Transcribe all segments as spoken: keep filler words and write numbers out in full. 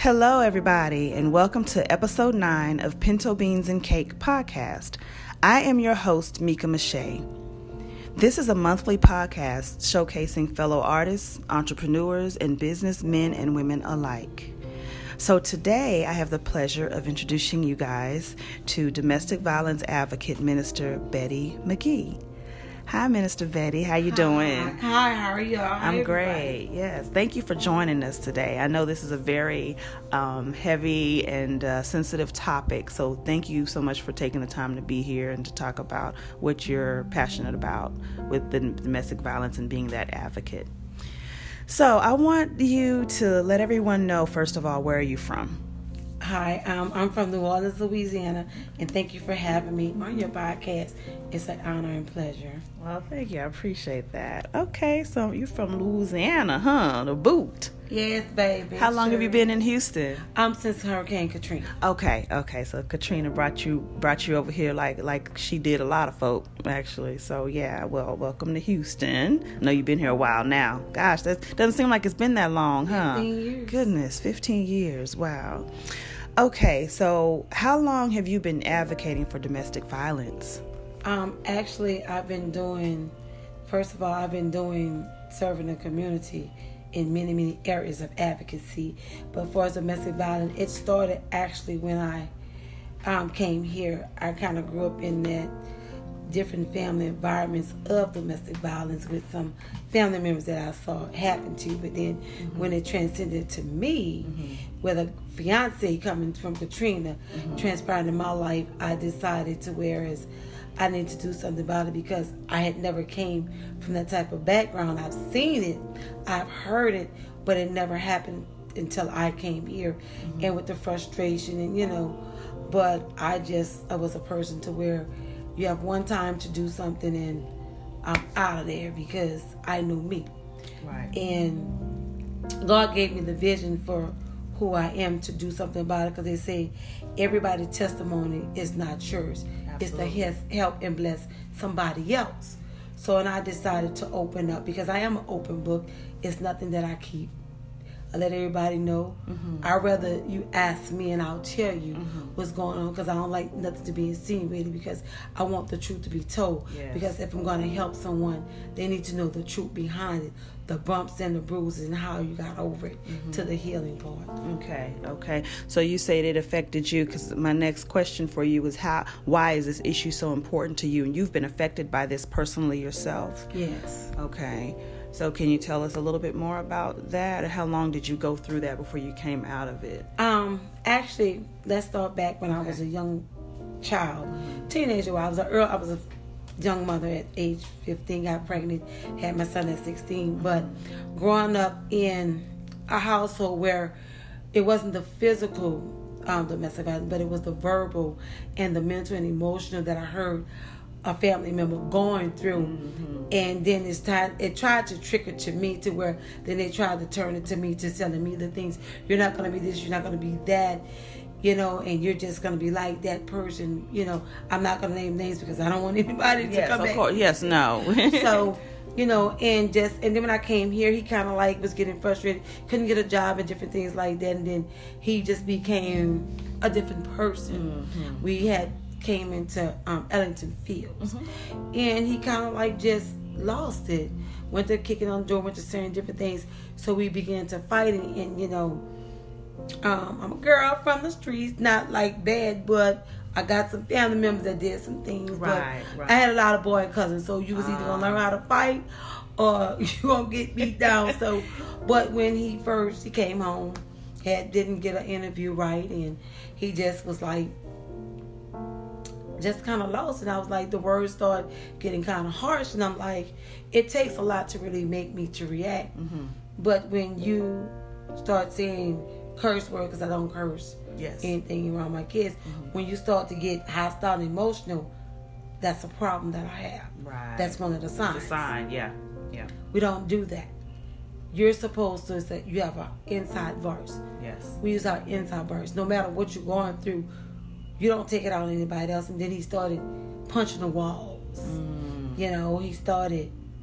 Hello, everybody, and welcome to episode nine of Pinto Beans and Cake podcast. I am your host, Mika Mache. This is a monthly podcast showcasing fellow artists, entrepreneurs, and businessmen and women alike. So today, I have the pleasure of introducing you guys to domestic violence advocate Minister Betty McGee. Hi, Minister Betty. How you doing? Hi, how are you? I'm great. Yes. Thank you for joining us today. I know this is a very um, heavy and uh, sensitive topic, so thank you so much for taking the time to be here and to talk about what you're passionate about with the domestic violence and being that advocate. So I want you to let everyone know, first of all, where are you from? Hi, um, I'm from New Orleans, Louisiana, and thank you for having me on your podcast. It's an honor and pleasure. Well, thank you. I appreciate that. Okay, so you're from Louisiana, huh? The boot. Yes, baby. How long sure. have you been in Houston? Um, since Hurricane Katrina. Okay, okay. So Katrina brought you brought you over here like like she did a lot of folk, actually. So yeah, well, welcome to Houston. I know you've been here a while now. Gosh, that doesn't seem like it's been that long, huh? fifteen years. Goodness, fifteen years. Wow. Okay, so how long have you been advocating for domestic violence? Um, actually, I've been doing, first of all, I've been doing serving the community in many, many areas of advocacy. But for domestic violence, it started actually when I um, came here. I kind of grew up in that different family environments of domestic violence with some family members that I saw happen to. But then mm-hmm. when it transcended to me, mm-hmm. with a fiance coming from Katrina, mm-hmm. transpiring in my life, I decided to whereas I need to do something about it because I had never came from that type of background. I've seen it, I've heard it, but it never happened until I came here. Mm-hmm. And with the frustration and, you know, but I just, I was a person to where you have one time to do something and I'm out of there because I knew me. Right. And God gave me the vision for who I am to do something about it because they say everybody's testimony is not yours. Absolutely. It's to help and bless somebody else. So, and I decided to open up because I am an open book. It's nothing that I keep. I let everybody know. Mm-hmm. I'd rather you ask me and I'll tell you mm-hmm. what's going on because I don't like nothing to be insinuated because I want the truth to be told. Yes. Because if I'm going to help someone, they need to know the truth behind it, the bumps and the bruises and how you got over it mm-hmm. to the healing part. Okay, okay. So you said it affected you because my next question for you is how, why is this issue so important to you? And you've been affected by this personally yourself. Yes. Okay. So can you tell us a little bit more about that? How long did you go through that before you came out of it? Um, actually, let's start back when I was a young child, teenager. I was a I was a young mother at age fifteen. Got pregnant, had my son at sixteen. But growing up in a household where it wasn't the physical um, domestic violence, but it was the verbal and the mental and emotional that I heard a family member going through, mm-hmm. and then it's tried, it tried to trick it to me to where then they tried to turn it to me to telling me the things, you're not going to be this, you're not going to be that, you know, and you're just going to be like that person, you know. I'm not going to name names because I don't want anybody to yes, come of back. Course. Yes, no. So, you know, and just, and then when I came here, he kind of like was getting frustrated, couldn't get a job and different things like that, and then he just became a different person. Mm-hmm. We had came into um, Ellington Fields, mm-hmm. and he kind of like just lost it. Went to kicking on the door, went to saying different things. So we began to fight, and, and you know, um, I'm a girl from the streets, not like bad, but I got some family members that did some things. Right, but right. I had a lot of boy cousins, so you was either gonna learn how to fight or you gonna get beat down. So, but when he first he came home, had didn't get an interview right, and he just was like. Just kind of lost, and I was like, the words started getting kind of harsh, and I'm like, it takes a lot to really make me to react. Mm-hmm. But when you start saying curse words, because I don't curse yes. anything around my kids, mm-hmm. when you start to get hostile and emotional, that's a problem that I have. Right. That's one of the signs. It's a sign, yeah, yeah. We don't do that. You're supposed to say you have an inside voice. Yes. We use our inside voice. No matter what you're going through, you don't take it out on anybody else. And then he started punching the walls. Mm. You know, he started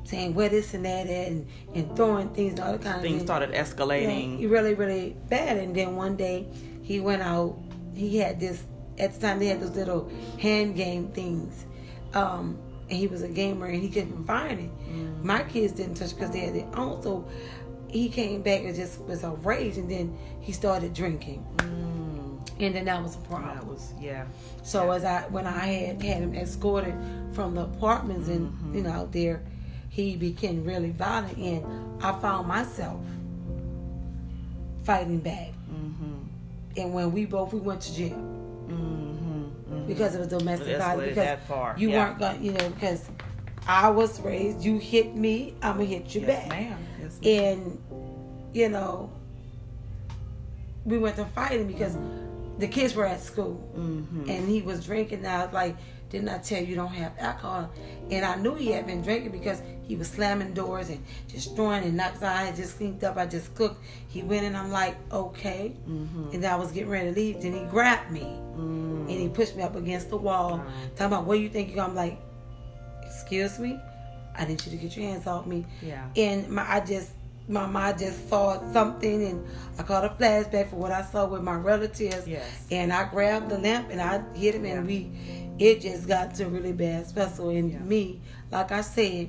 saying where this and that at, and, and throwing things and all that kind of things started escalating. Yeah, really, really bad. And then one day he went out. He had this, at the time they had those little hand game things. Um, and he was a gamer and he couldn't find it. Mm-hmm. My kids didn't touch it because they had their own. So he came back and just was a rage, and then he started drinking. Mm. And then that was a problem. That was, yeah. So yeah. as I, when I had, had him escorted from the apartments and, mm-hmm. you know, out there, he became really violent, and I found myself fighting back. Mm-hmm. And when we both, we went to jail. Mm-hmm. Mm-hmm. Because it was domestic violence. Because that far. you yeah. weren't going to, you know, because I was raised, you hit me, I'm going to hit you yes, back. Ma'am. Yes, ma'am. And, you know, we went to fighting because mm-hmm. the kids were at school. Mm-hmm. And he was drinking. And I was like, didn't I tell you you don't have alcohol? And I knew he had been drinking because he was slamming doors and just throwing and knocks. I had just cleaned up. I just cooked. He went and I'm like, okay. Mm-hmm. And I was getting ready to leave. Then he grabbed me. Mm-hmm. And he pushed me up against the wall. Mm-hmm. Talking about, where you think you're going? I'm like, excuse me? I need you to get your hands off me. Yeah. And my, I just, my mind just saw something, and I caught a flashback for what I saw with my relatives. Yes. And I grabbed the lamp and I hit him, yeah. and we, it just got to really bad special. And yeah. me, like I said,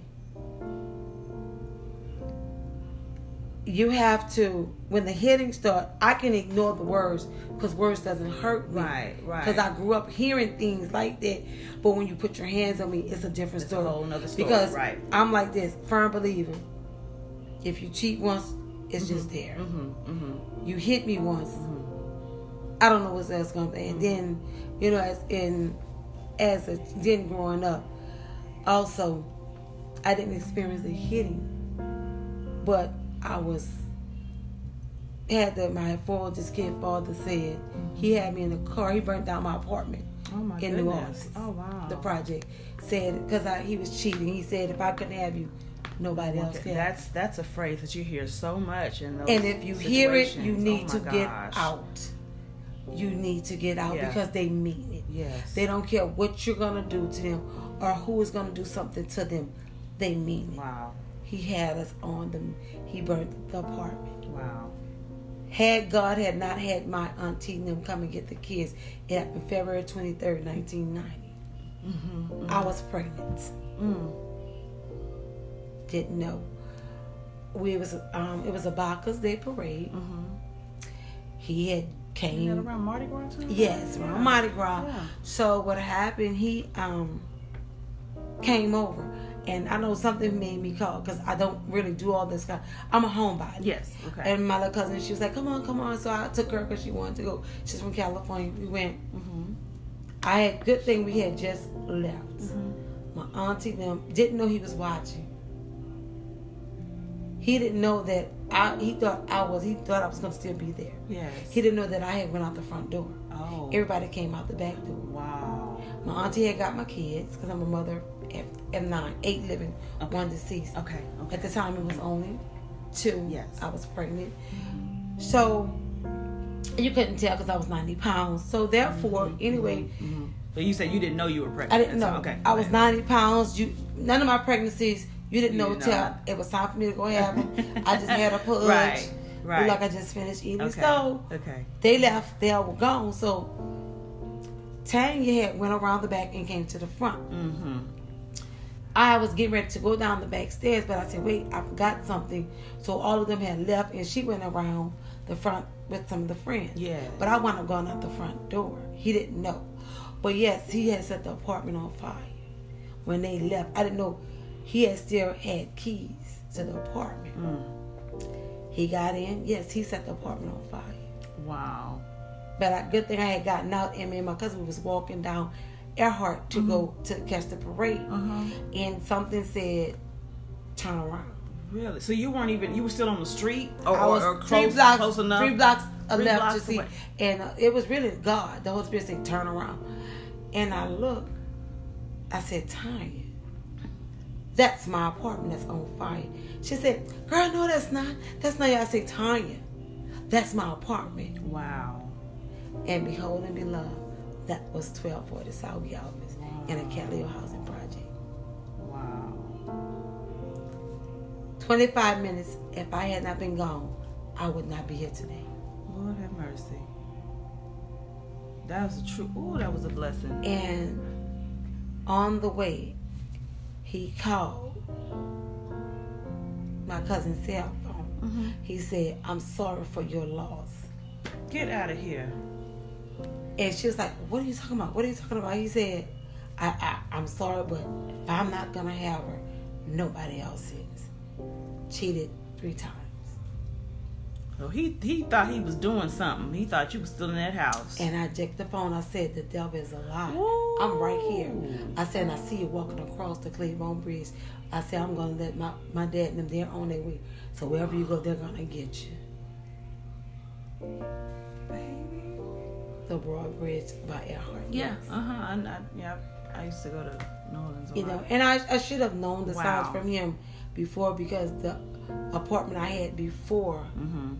you have to, when the hitting starts, I can ignore the words because words doesn't hurt me. Right, right. Because I grew up hearing things like that. But when you put your hands on me, it's a different it's story. a whole nother story. Because right. I'm like this, firm believer. If you cheat once, it's mm-hmm. just there. Mm-hmm. Mm-hmm. You hit me once, mm-hmm. I don't know what's else going to be. And mm-hmm. then, you know, as in, as a, then growing up, also, I didn't experience the hitting, but I was, had the, my oldest kid father said, mm-hmm. he had me in the car, he burnt down my apartment oh my in goodness. New Orleans. Oh, wow. The project. Said, because he was cheating, he said, if I couldn't have you, nobody else can. That's that's a phrase that you hear so much in those And if you hear it, you need oh to gosh. get out. You need to get out yeah. because they mean it. Yes. They don't care what you're going to do to them or who is going to do something to them. They mean it. Wow. He had us on them. He burnt the apartment. Wow. Had God had not had my auntie and them come and get the kids, it happened February twenty-third, nineteen ninety. Mm-hmm, mm-hmm. I was pregnant. Mm. Didn't know. We was um, it was a Bacchus Day parade. Mm-hmm. He had came. You around Mardi Gras too? Yes, around yeah. Mardi Gras. Yeah. So what happened? He um, came over, and I know something made me call because I don't really do all this kind. I'm a homebody. Yes. Okay. And my little cousin, she was like, "Come on, come on." So I took her because she wanted to go. She's from California. We went. Mm-hmm. I had good thing we had just left. Mm-hmm. My auntie them didn't know he was watching. He didn't know that I. He thought I was. He thought I was going to still be there. Yes. He didn't know that I had went out the front door. Oh. Everybody came out the back door. Wow. My auntie had got my kids because I'm a mother of nine, eight living, okay. one deceased. Okay. okay. At the time, it was only two. Yes. I was pregnant. Mm-hmm. So you couldn't tell because I was ninety pounds. So therefore, mm-hmm. anyway. Mm-hmm. But you said you didn't know you were pregnant. I didn't know. So, okay. I was ninety pounds. You none of my pregnancies. You didn't you know didn't till know. it was time for me to go have them. I just had a pudge. Right. Right. Like I just finished eating. Okay. So okay. they left. They all were gone. So Tanya had went around the back and came to the front. Mm-hmm. I was getting ready to go down the back stairs, but I said, wait, I forgot something. So all of them had left, and she went around the front with some of the friends. Yeah. But I wound up going out the front door. He didn't know. But yes, he had set the apartment on fire. When they left, I didn't know he had still had keys to the apartment. Mm. He got in. Yes, he set the apartment on fire. Wow. But a good thing I had gotten out, and me and my cousin was walking down Earhart to mm-hmm. go to catch the parade, uh-huh. and something said, "Turn around." Really? So you weren't even, you were still on the street? Or, I was or three close, blocks, close enough? Three blocks three left blocks to see. away. And uh, it was really God. The Holy Spirit said, "Turn around." And I looked. I said, "Tanya, that's my apartment that's on fire." She said, "Girl, no, that's not. That's not." I said, "Tanya, that's my apartment." Wow. And behold and beloved, that was twelve forty South Galvez wow. in a Calio housing project. Wow. twenty-five minutes, if I had not been gone, I would not be here today. Lord have mercy. That was a true, ooh, that was a blessing. And on the way, he called my cousin's cell phone. Mm-hmm. He said, I'm sorry for your loss. Get out of here. And she was like, what are you talking about? What are you talking about? He said, I, I, I'm sorry, but if I'm not going to have her, nobody else is. Cheated three times. So he he thought he was doing something. He thought you was still in that house. And I checked the phone. I said, the devil is a lie. Ooh. I'm right here. I said, and I see you walking across the Claiborne Bridge. I said, I'm going to let my, my dad and them, they're on their way. So wherever you go, they're going to get you. Baby. The Broad Bridge by Earhart. Yeah. Yes. Uh-huh. I, I, yeah. I used to go to New Orleans a You lot. know, and I, I should have known the Wow. signs from him before, because the apartment I had before, mm-hmm.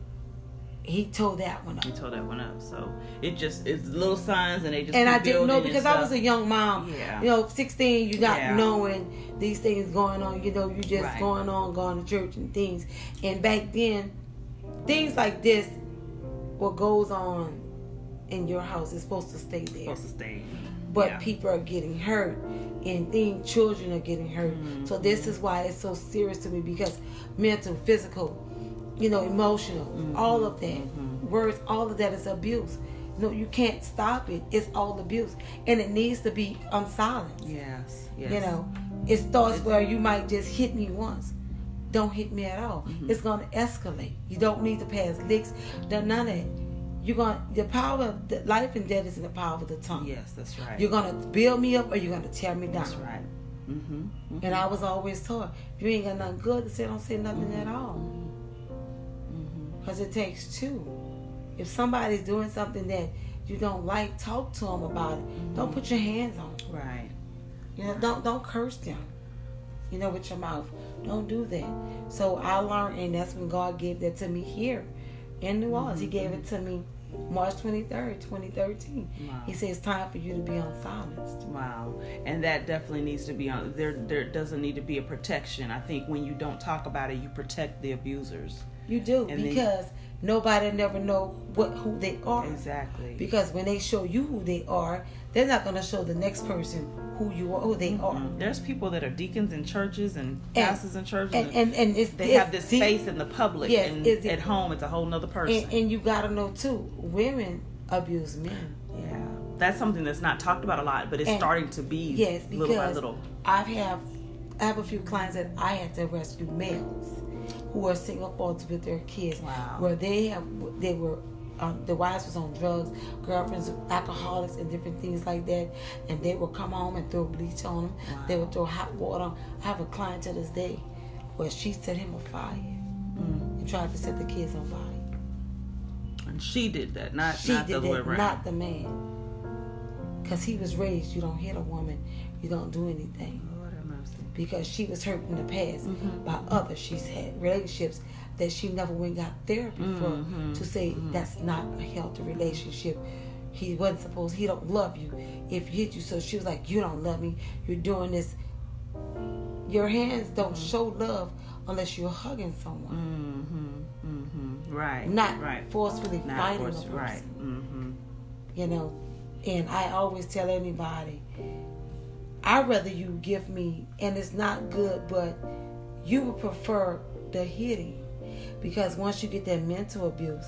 he tore that one up. He tore that one up. So it just, it's little signs and they just And keep I didn't know, building because and I was a young mom. Yeah. You know, sixteen, you're not Yeah. knowing these things going on. You know, you just Right. going on, going to church and things. And back then, things like this, what goes on in your house is supposed to stay there. supposed to stay. But Yeah. people are getting hurt, and things, children are getting hurt. Mm-hmm. So this is why it's so serious to me, because mental, physical, you know, emotional, Mm-hmm. all of that, Mm-hmm. words, all of that is abuse. No, you can't stop it. It's all abuse, and it needs to be unsilenced. Yes. Yes. You know, it starts where you might just hit me once. Don't hit me at all. Mm-hmm. It's going to escalate. You don't need to pass licks. None of that. You're going. The power of the life and death is in the power of the tongue. Yes, that's right. You're going to build me up, or you're going to tear me down. That's right. Mm-hmm. Mm-hmm. And I was always taught, if you ain't got nothing good to say, don't say nothing Mm-hmm. at all. Mm-hmm. Because it takes two. If somebody's doing something that you don't like, talk to them about it. Mm-hmm. Don't put your hands on them. Right. You know, don't don't curse them. You know, with your mouth. Don't do that. So I learned, and that's when God gave that to me here in New Orleans. Mm-hmm. He gave it to me March twenty-third, twenty thirteen. Wow. He said it's time for you to be unsilenced. Wow. And that definitely needs to be on. There, there doesn't need to be a protection. I think when you don't talk about it, you protect the abusers. You do, And because then, nobody never know what who they are. Exactly. Because when they show you who they are, they're not going to show the next person who you are, who they mm-hmm. are. There's people that are deacons in churches and And- pastors in churches, And and, and it's, they it's have this deep. face in the public, Yes, and it's- at home it's a whole nother person. And, and you got to know too, women abuse men. Yeah, that's something that's not talked about a lot, but it's And- starting to be Yes, because little by little. I have I have a few clients that I had to rescue males who are single fathers with their kids, Wow. where they have they were um, the wives was on drugs, girlfriends alcoholics and different things like that, and they would come home and throw bleach on them. Wow. They would throw hot water on. I have a client to this day where she set him on fire Mm. and tried to set the kids on fire. And she did that, not She not the did other way that, around. not the man. Because he was raised, you don't hit a woman, you don't do anything. Lord have mercy. Because she was hurt in the past Mhm. by others. She's had relationships that she never went and got therapy for Mhm. to say that's not a healthy relationship. He wasn't supposed, he don't love you if he hit you. So she was like, you don't love me. You're doing this. Your hands don't show love unless you're hugging someone. Mm-hmm. Mm-hmm. Right. Not right. forcefully Not fighting force, a person. right. Mm-hmm. You know, and I always tell anybody, I'd rather you give me, and it's not good, but you would prefer the hitting. Because once you get that mental abuse,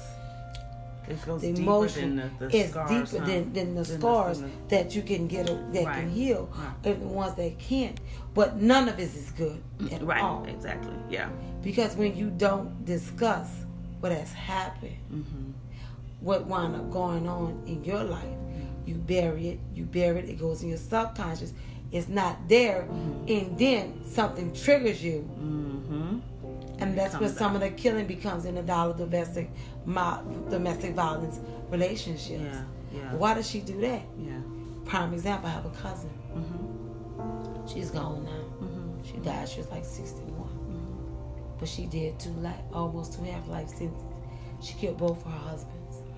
It goes the deeper emotion than the, the is scars, deeper huh? than, than the Than scars than that you can get, a, that Right. can heal, Right. and the ones that can't. But none of it is good at right. all. Exactly. Yeah. Because when you don't discuss what has happened, Mm-hmm. what wound up going on in your life, you bury it, you bury it, it goes in your subconscious, it's not there, Mm-hmm. and then something triggers you, Mm-hmm. and that's where comes some out. of the killing becomes in the dollar domestic mo- domestic violence relationships. Yeah. Yeah. Why does she do that? Yeah. Prime example, I have a cousin. Mm-hmm. She's gone now. Mm-hmm. She died, she was like sixty-one. Mm-hmm. But she did two life, almost two half life sentences. She killed both her husbands.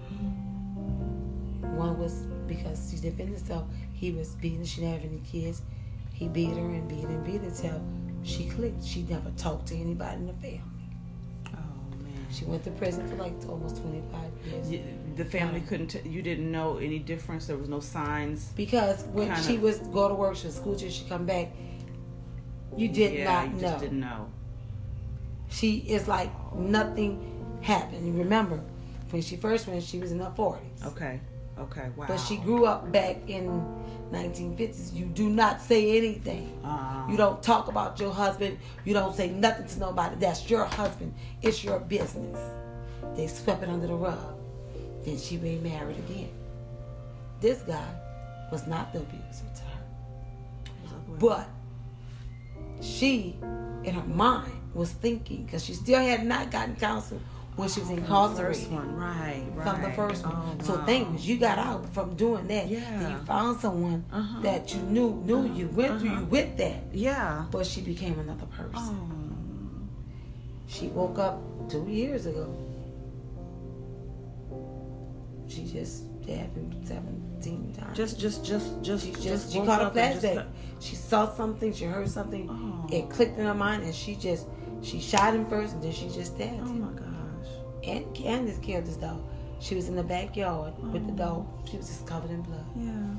One was because she defended herself. He was beaten. She didn't have any kids. He beat her and beat and beat herself. she clicked. She never talked to anybody in the family. Oh man. She went to prison for like almost twenty-five years. You, the family couldn't. T- you didn't know any difference. There was no signs. Because when Kinda. she was go to work, she was school teacher. She come back. You did yeah, not you know. Just didn't know. She is like nothing happened. You remember when she first went, she was in her forties. Okay. Okay. Wow. But she grew up back in nineteen fifties. You do not say anything. Uh, You don't talk about your husband. You don't say nothing to nobody. That's your husband. It's your business. They swept it under the rug. Then she remarried again. This guy was not the abuser to her. But she, in her mind, was thinking, because she still had not gotten counsel when she was incarcerated. First one, right, right. From the first one. Oh, so wow. things you got out from doing that. Yeah. Then you found someone Uh-huh. that you knew knew Uh-huh. you, went through Uh-huh. you with that. Yeah. But she became another person. Oh. She woke up two years ago. She just it happened seventeen times. Just, just, just, just, she just. just she woke caught a up and just flashback. got- She saw something. She heard something. Oh. It clicked in her mind, and she just she shot him first, and then she just stabbed Oh him. my gosh. And Candace killed this dog. She was in the backyard with the dog. She was just covered in blood. Yeah.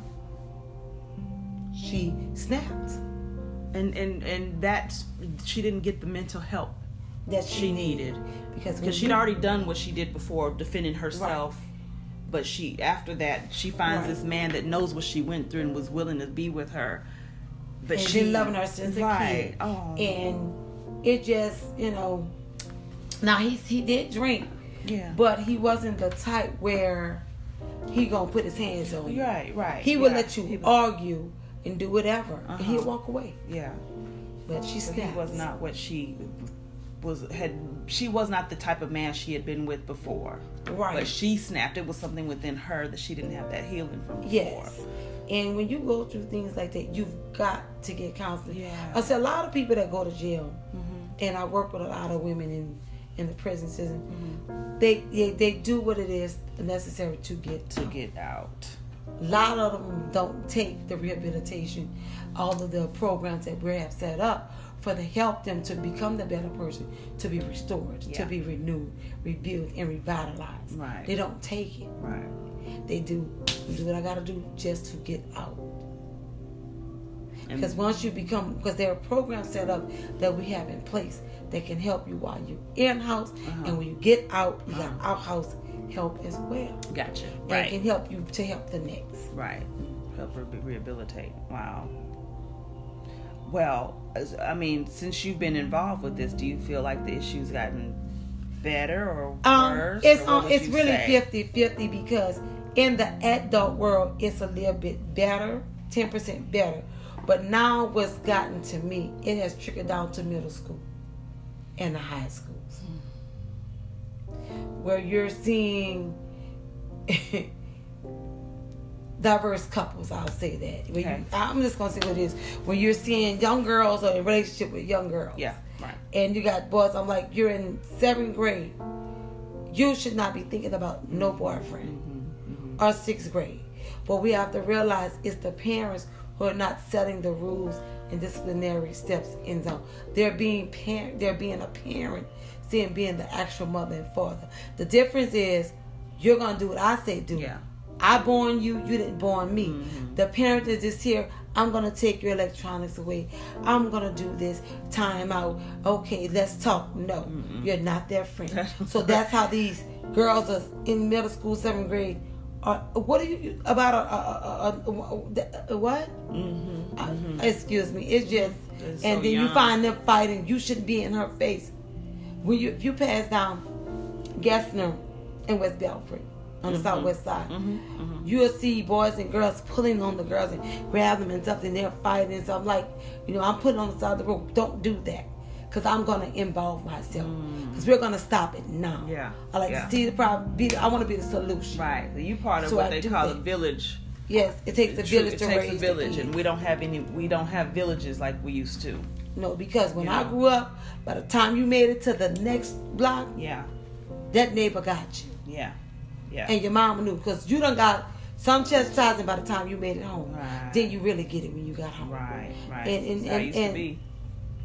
She snapped. And and and that's she didn't get the mental help That she she needed because when because she'd you- already done what she did before, defending herself. But she, after that, she finds Right. this man that knows what she went through and was willing to be with her. But and she been loving her since a right. kid. Oh. And it just, you know, now he he did drink, Yeah. but he wasn't the type where he gonna put his hands on you. Right, right. He would yeah. let you He was- argue and do whatever, and Uh-huh. he'd walk away. Yeah. But she But snapped. he was not what she was had. She was not the type of man she had been with before. Right. But she snapped. It was something within her that she didn't have that healing from before. Yes. And when you go through things like that, you've got to get counseling. Yeah. I said a lot of people that go to jail, Mm-hmm. and I work with a lot of women in in the prison system. Mm-hmm. They, they they do what it is necessary to get To get out. A lot of them don't take the rehabilitation, all of the programs that we have set up for to help them to become the better person, to be restored, Yeah. to be renewed, rebuilt, and revitalized. Right. They don't take it. Right. They do, do what I got to do just to get out. And- Because once you become, because there are programs set up that we have in place that can help you while you're in house, Uh-huh. and when you get out, you Uh-huh. got out house help as well. Gotcha. And Right. it can help you to help the next. Right. Help her be- rehabilitate. Wow. Well, as- I mean, since you've been involved with this, do you feel like the issue's gotten better or Um, worse? it's or what um, would it's you really say? fifty-fifty because in the adult world, it's a little bit better, ten percent better. But now what's gotten to me, it has trickled down to middle school and the high schools. Where you're seeing diverse couples, I'll say that. When Okay. you, I'm just going to say what it is. When you're seeing young girls or in a relationship with young girls. Yeah, right. And you got boys, I'm like, you're in seventh grade. You should not be thinking about no boyfriend. Mm-hmm, Or sixth grade. But we have to realize it's the parents who are not setting the rules and disciplinary steps in zone. They're being parent. They're being a parent, seeing being the actual mother and father. The difference is you're gonna do what I say do. Yeah. I born you. You didn't born me. Mm-hmm. The parent is just here. I'm gonna take your electronics away. I'm gonna do this. Time out. Okay, let's talk. No, Mm-mm. you're not their friend. So that's how these girls are in middle school, seventh grade. Uh, what are you about a, a, a, a, a what? Mm-hmm, Uh, mm-hmm. excuse me. It's just, It's and so then you young. find them fighting. You shouldn't be in her face. When you if you pass down Gessner and West Belford on the Mhm. southwest side, Mm-hmm, mm-hmm. you'll see boys and girls pulling on the girls and grab them and stuff, and they're fighting. So I'm like, you know, I'm putting on the side of the road. Don't do that, because I'm gonna involve myself. Because we're gonna stop it now. Yeah, I like yeah. to see the problem. Be, I want to be the solution. Right. So you part of So what I they do call that. a village. Yes, it takes a True, village it to takes raise a village, the and kids. we don't have any. We don't have villages like we used to. No, because when You I know. grew up, by the time you made it to the next block, Yeah, that neighbor got you. yeah, yeah. And your mama knew, because you done got some chastising by the time you made it home. Right. Then you really get it when you got home. Right, right. And- and- That's how it and- used and- to be.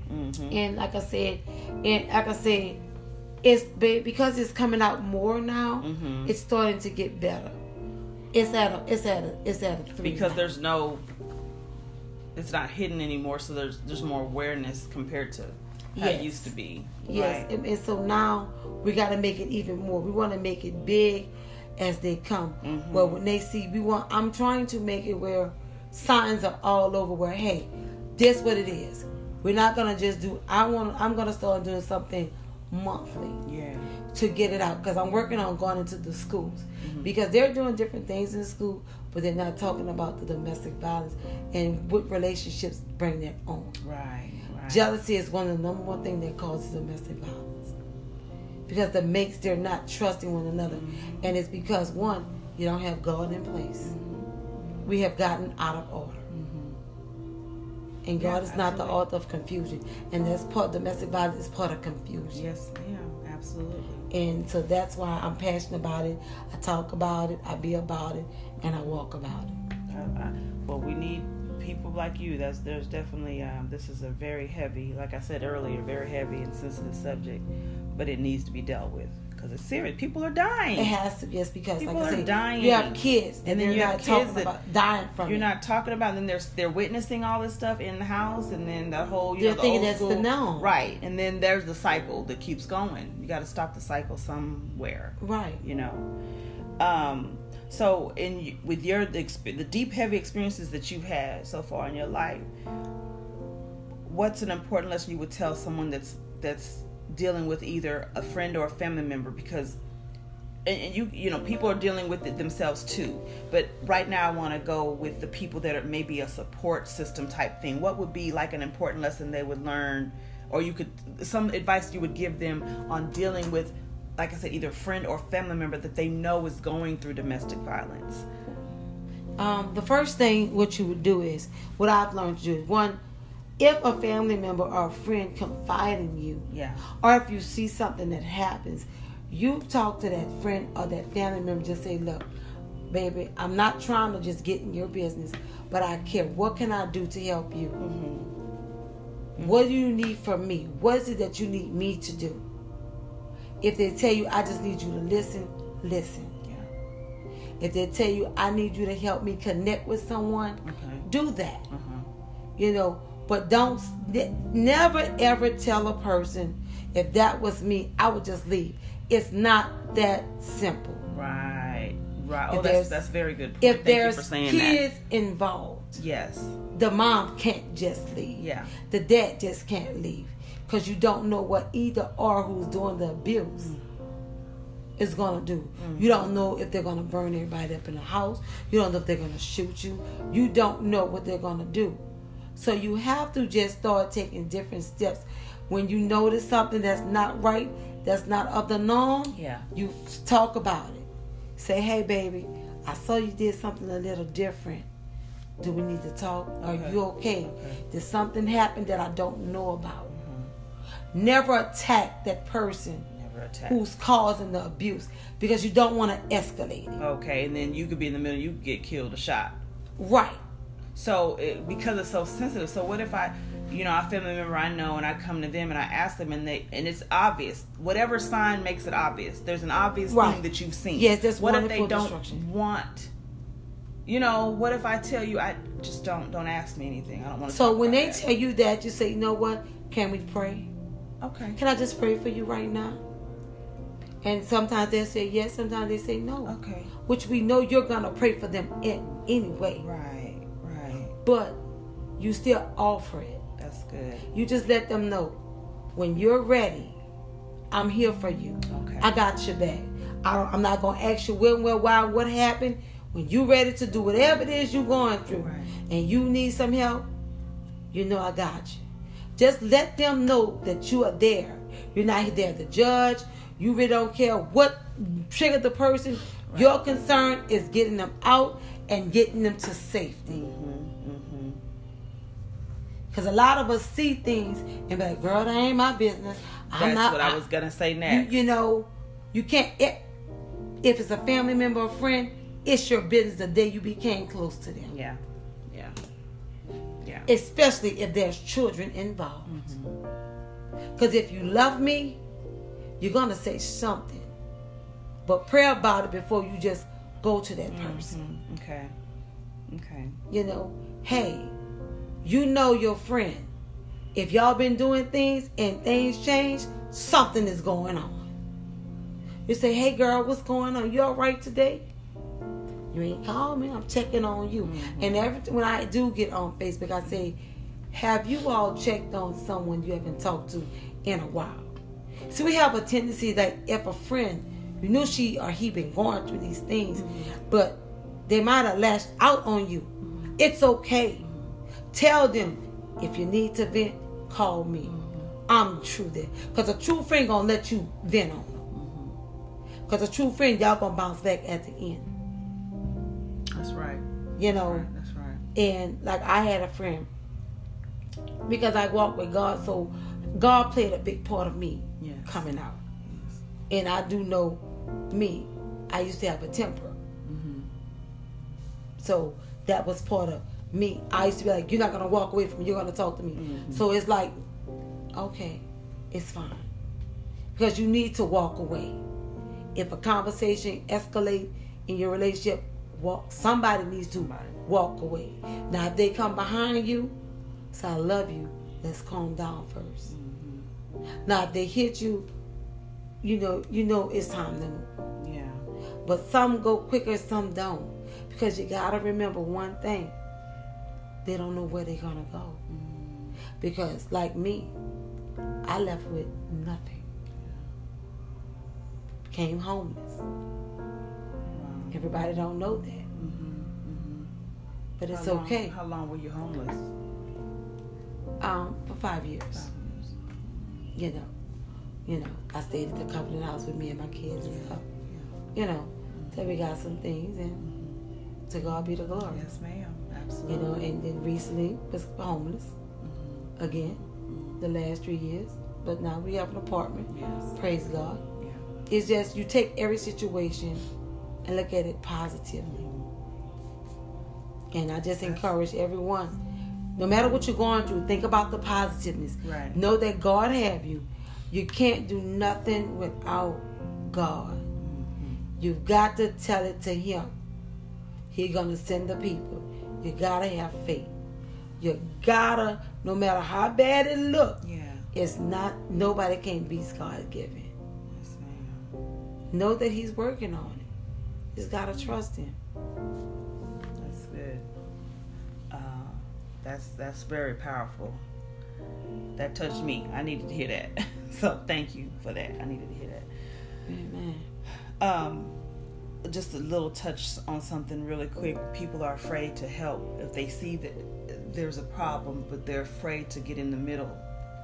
Mm-hmm. And like I said, and like I said, it's because it's coming out more now. Mm-hmm. It's starting to get better. It's at a, it's at a, it's at a three. Because now. there's no, it's not hidden anymore. So there's there's more awareness compared to how yes. it used to be. Yes, right? and, and so now we got to make it even more. We want to make it big as they come. Mm-hmm. Well, when they see, we want. I'm trying to make it where signs are all over. Where hey, this what it is. We're not gonna just do. I want. I'm gonna start doing something monthly. Yeah. To get it out, because I'm working on going into the schools, mm-hmm. because they're doing different things in the school, but they're not talking about the domestic violence and what relationships bring that on. Right, right. Jealousy is one of the number one thing that causes domestic violence, because that makes they're not trusting one another, mm-hmm. and it's because one, you don't have God in place. Mm-hmm. We have gotten out of order, mm-hmm. and God yeah, is absolutely. Not the author of confusion, and that's part domestic violence is part of confusion. Yes, ma'am. Absolutely. And so that's why I'm passionate about it. I talk about it, I be about it, and I walk about it. Uh, I, well, we need people like you. That's there's definitely um, this is a very heavy, like I said earlier, very heavy and sensitive subject, but it needs to be dealt with because it's serious. People are dying. It has to, yes, because people like I are said, dying. You have kids, and, and then you're not talking about dying from. You're it. not talking about. Then they're they're witnessing all this stuff in the house, and then the whole you they're know the thinking old that's school, the norm, right? And then there's the cycle that keeps going. You got to stop the cycle somewhere, right? You know. Um, so, in with your the, the deep, heavy experiences that you've had so far in your life, what's an important lesson you would tell someone that's that's dealing with either a friend or a family member? Because and, and you you know people are dealing with it themselves too, but right now I want to go with the people that are maybe a support system type thing. What would be like an important lesson they would learn, or you could some advice you would give them on dealing with, like I said, either a friend or family member that they know is going through domestic violence? Um, the first thing what you would do is, what I've learned to do is, one, if a family member or a friend confide in you, yeah, or if you see something that happens, you talk to that friend or that family member, just say, look, baby, I'm not trying to just get in your business, but I care. What can I do to help you? Mm-hmm. Mm-hmm. What do you need from me? What is it that you need me to do? If they tell you, I just need you to listen, listen. Yeah. If they tell you, I need you to help me connect with someone, okay, do that. Uh-huh. You know, but don't, never ever tell a person, if that was me, I would just leave. It's not that simple. Right, right. Oh, that's that's very good point. If Thank there's you for saying kids that. involved, yes, the mom can't just leave. Yeah, the dad just can't leave, because you don't know what either or who's doing the abuse mm. is going to do. Mm. You don't know if they're going to burn everybody up in the house. You don't know if they're going to shoot you. You don't know what they're going to do. So you have to just start taking different steps. When you notice something that's not right, that's not of the norm, yeah, you talk about it. Say, hey, baby, I saw you did something a little different. Do we need to talk? Okay. Are you okay? okay? Did something happen that I don't know about? Mm-hmm. Never attack that person Never attack. who's causing the abuse, because you don't want to escalate it. Okay, and then you could be in the middle, you could get killed or shot. Right. So, it, because it's so sensitive, so what if I, you know, a family member I know, and I come to them and I ask them, and they, and it's obvious. Whatever sign makes it obvious. There's an obvious right. thing that you've seen. Yes, that's what wonderful. What if they don't want? You know, what if I tell you, I just don't don't ask me anything. I don't want to. So when they that. tell you that, you say, you know what? Can we pray? Okay. Can I just pray for you right now? And sometimes they say yes, sometimes they say no. Okay. Which we know you're gonna pray for them in, anyway. Right, right. But you still offer it. That's good. You just let them know, when you're ready, I'm here for you. Okay. I got your back. I don't, I'm not gonna ask you when, where, why, what happened. When you're ready to do whatever it is you're going through, right, and you need some help, you know I got you. Just let them know that you are there. You're not there to judge. You really don't care what triggered the person. Right. Your concern is getting them out and getting them to safety. Mm-hmm, mm-hmm. Because a lot of us see things and be like, girl, that ain't my business. I'm That's not, what I, I was going to say next. You, you know, you can't, it, if it's a family member or friend, it's your business the day you became close to them. Yeah. Yeah. Yeah. Yeah. Especially if there's children involved. Because mm-hmm. if you love me, you're going to say something. But pray about it before you just go to that person. Mm-hmm. Okay. Okay. You know, hey, you know your friend. If y'all been doing things and things change, something is going on. You say, hey girl, what's going on? You all right today? You ain't called me. I'm checking on you. Mm-hmm. And every when I do get on Facebook, I say, have you all checked on someone you haven't talked to in a while? So we have a tendency that if a friend, you knew she or he been going through these things, mm-hmm. but they might have lashed out on you. Mm-hmm. It's okay. Mm-hmm. Tell them, if you need to vent, call me. Mm-hmm. I'm true there. Because a true friend gonna let you vent on them. Because mm-hmm. a true friend, y'all gonna bounce back at the end. That's right. You know. That's right. That's right. And like I had a friend, because I walked with God, so God played a big part of me yes. coming out. Yes. And I do know me. I used to have a temper. Mm-hmm. So that was part of me. I used to be like, you're not going to walk away from me. You're going to talk to me. Mm-hmm. So it's like, okay, it's fine. Because you need to walk away. If a conversation escalates in your relationship, walk. Somebody needs to somebody. walk away. Now, if they come behind you, say, I love you, let's calm down first. Mm-hmm. Now, if they hit you, you know, you know it's time to move. Yeah. But some go quicker, some don't. Because you got to remember one thing. They don't know where they're going to go. Mm. Because, like me, I left with nothing. Became homeless. Wow. Everybody don't know that. Mm-hmm. Mm-hmm. But it's how long, okay. How long were you homeless? Um, for five years. Five years. You know. You know, I stayed at the Covenant House with me and my kids and stuff. Yeah. You know, mm-hmm. so we got some things, and mm-hmm. to God be the glory. Yes, ma'am. Absolutely. You know, and then recently was homeless mm-hmm. again mm-hmm. the last three years. But now we have an apartment. Yes. Praise God. Yeah. It's just you take every situation and look at it positively. Mm-hmm. And I just encourage everyone, no matter what you're going through, think about the positiveness. Right. Know that God have you. You can't do nothing without God. Mm-hmm. You've got to tell it to Him. He's going to send the people. You got to have faith. You got to, no matter how bad it look, yeah. it's not, nobody can beat God given. Yes, ma'am. Know that He's working on it. You just got to trust Him. That's good. Uh, that's, that's very powerful. That touched me. I needed to hear that. So thank you for that. I needed to hear that. Amen. Um, just a little touch on something really quick. People are afraid to help if they see that there's a problem, but they're afraid to get in the middle.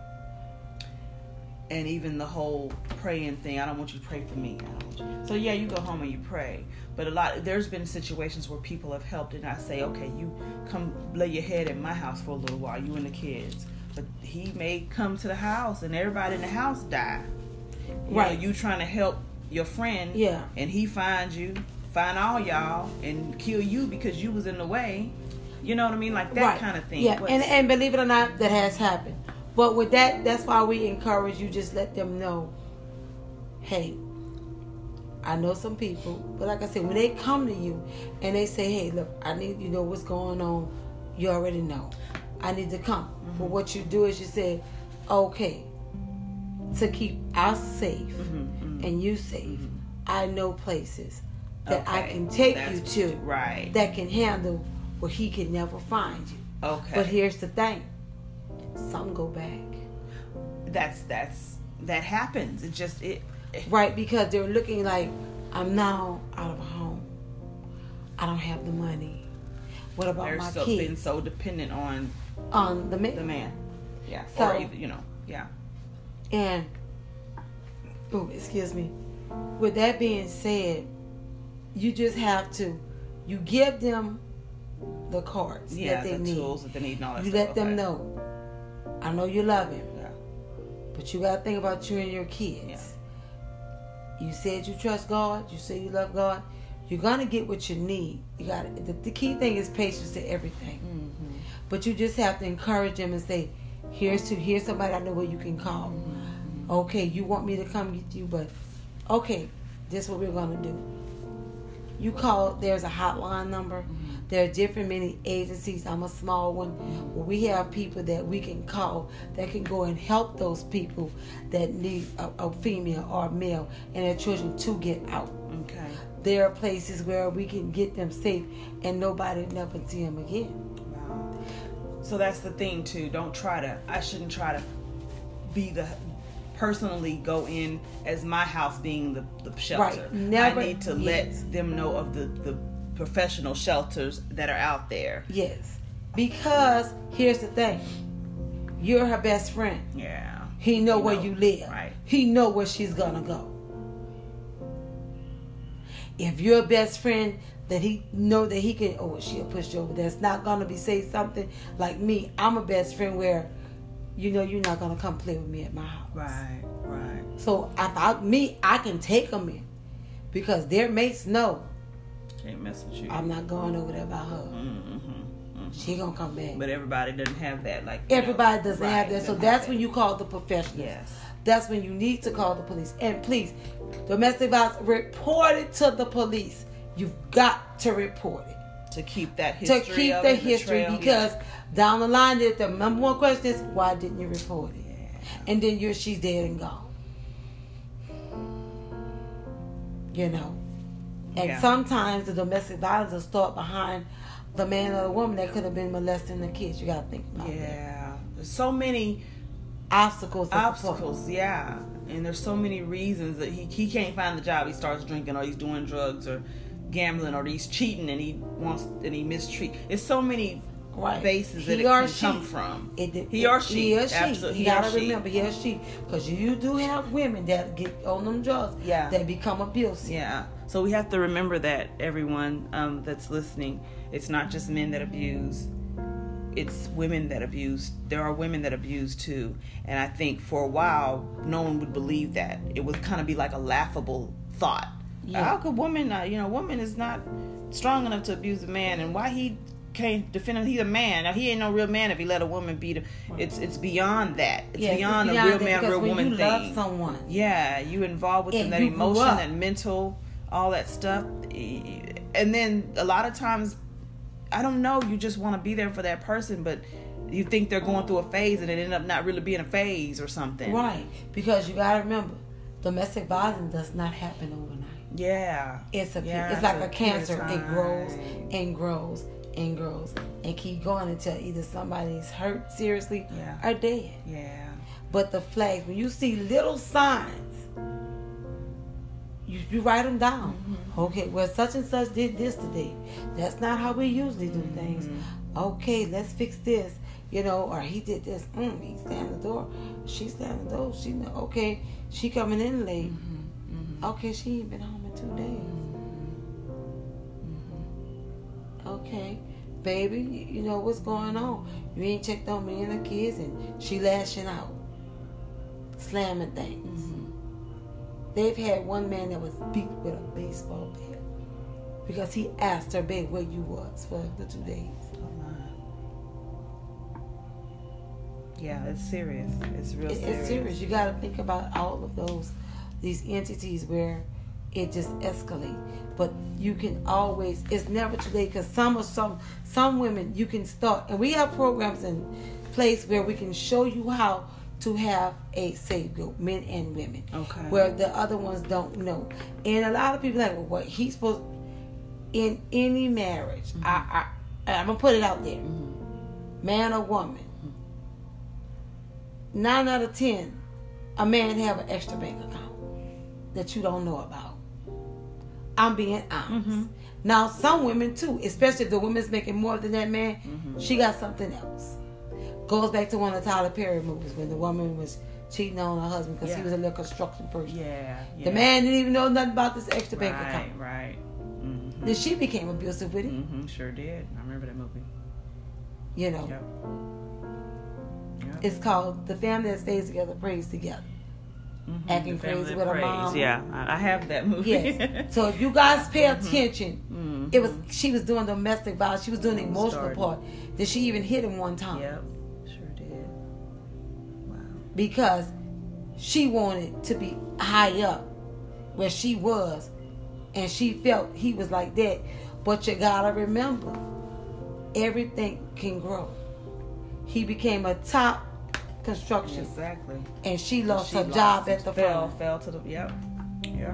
And even the whole praying thing, I don't want you to pray for me. I don't want you. So yeah, you go home and you pray. But a lot, there's been situations where people have helped, and I say, okay, you come lay your head in my house for a little while, you and the kids. But he may come to the house and everybody in the house die. You right. know, you trying to help your friend. Yeah. And he finds you, find all y'all, and kill you because you was in the way. You know what I mean? Like that right. kind of thing. Yeah. And, and believe it or not, that has happened. But with that, that's why we encourage you, just let them know, hey, I know some people, but like I said, when they come to you and they say, hey, look, I need, you know what's going on, you already know. I need to come. Mm-hmm. But what you do is you say, okay, to keep us safe mm-hmm, mm-hmm. and you safe, mm-hmm. I know places that okay. I can take That's you to right. that can handle where he can never find you. Okay. But here's the thing. Some go back. That's, that's, that happens. It just, it, it. Right, because they're looking like, I'm now out of a home. I don't have the money. What about they're my so, kids? been so dependent on on the man. The man. Yeah. So, or either, you know, yeah. And, oh, excuse me. With that being said, you just have to, you give them the cards yeah, that they the need. tools that they need and all that you stuff. let them okay. know, I know you love him. Yeah. But you got to think about you and your kids. Yeah. You said you trust God. You say you love God. You're gonna get what you need. You got the, the key thing is patience to everything. Mm-hmm. But you just have to encourage them and say, "Here's to here's somebody I know where you can call. Mm-hmm. Okay, you want me to come get you, but okay, this is what we're gonna do. You call. There's a hotline number. Mm-hmm. There are different many agencies. I'm a small one. Where we have people that we can call that can go and help those people that need a, a female or a male and their children to get out. Okay. There are places where we can get them safe and nobody never see them again. Wow. So that's the thing too. Don't try to. I shouldn't try to be the personally go in as my house being the, the shelter. Right. Never. I need to yes. let them know of the the. professional shelters that are out there. Yes. Because here's the thing. You're her best friend. Yeah. He know you where know, you live. Right. He know where she's gonna go. If you're a best friend that he know that he can, oh, she'll push you over. That's not gonna be say something like me. I'm a best friend where you know you're not gonna come play with me at my house. Right, right. So if I me, I can take them in because their mates know. Can't mess with you. I'm not going over there by her. Mm-hmm, mm-hmm. She gonna come back. But everybody doesn't have that. Like everybody know, doesn't right, have that. So that's that. When you call the professionals. Yes. That's when you need to call the police. And please, domestic violence, report it to the police. You've got to report it to keep that history. To keep of the it, history the because yeah. down the line, the number one question is why didn't you report it? Yeah. And then you're she's dead and gone. You know. And yeah. sometimes the domestic violence will start behind the man or the woman that could have been molesting the kids. You got to think about yeah. that. Yeah. There's so many obstacles. Obstacles, yeah. And there's so many reasons that he, he can't find the job. He starts drinking or he's doing drugs or gambling or he's cheating and he wants and he mistreat. It's so many right. bases that he it can she. come from. It, it, he or she. He or she. Absolutely. You got to remember, he or she. Because you do have women that get on them drugs yeah. that become abusive. Yeah. So we have to remember that, everyone um, that's listening, it's not just men that abuse, it's women that abuse. There are women that abuse too. And I think for a while, no one would believe that. It would kind of be like a laughable thought. Yeah. How could woman, uh, you know, woman is not strong enough to abuse a man, and why he can't defend him? He's a man. Now, he ain't no real man if he let a woman beat him. It's it's beyond that. It's yes, beyond it's a beyond real that, man, real when woman you thing. Love someone. Yeah, you involved with them, that emotion, that mental, all that stuff. And then a lot of times, I don't know, you just want to be there for that person, but you think they're going through a phase and it ended up not really being a phase or something. Right. Because you got to remember, domestic violence does not happen overnight. Yeah. It's a yeah, it's, it's like a a cancer. time. It grows and grows and grows and keep going until either somebody's hurt seriously yeah. or dead. Yeah. But the flags, when you see little signs, you, you write them down. Mm-hmm. Okay, well, such and such did this today. That's not how we usually do mm-hmm. things. Okay, let's fix this. You know, or he did this. Mm, he slammed the door. She slammed the door. She okay. She coming in late. Mm-hmm. Mm-hmm. Okay, she ain't been home in two days. Mm-hmm. Okay, baby, you know what's going on. You ain't checked on me and the kids, and she lashing out, slamming things. Mm-hmm. They've had one man that was beat with a baseball bat because he asked her, babe, where you was for the two days. Yeah, it's serious. It's real it, serious. It's serious. You got to think about all of those, these entities where it just escalates. But you can always, it's never too late, because some of some some women you can start, and we have programs in place where we can show you how to have a safe group, men and women. Okay. Where the other ones don't know. And a lot of people are like, well, what he's supposed, in any marriage, mm-hmm. I, I, I'm going to put it out there, mm-hmm. man or woman, nine out of ten, a man have an extra bank account that you don't know about. I'm being honest. Mm-hmm. Now, some women too, especially if the woman's making more than that man, mm-hmm. she got something else. Goes back to one of the Tyler Perry movies when the woman was cheating on her husband because yeah. he was a little construction person. Yeah, yeah. The man didn't even know nothing about this extra right, bank account. Right, mm-hmm. Then she became abusive with him. Mm-hmm, sure did. I remember that movie. You know. Yep. Yep. It's called The Family That Stays Together Prays Together. Mm-hmm. Acting Crazy with Her Mom. Yeah, I have that movie. Yes. So if you guys pay attention, mm-hmm. it was she was doing domestic violence. She was doing the emotional Started. part. Did she even hit him one time? Yep, sure did. Wow. Because she wanted to be high up where she was, and she felt he was like that. But you gotta remember, everything can grow. He became a top construction, exactly, and she lost she her lost job it. at the fell firm. fell to the yep yeah.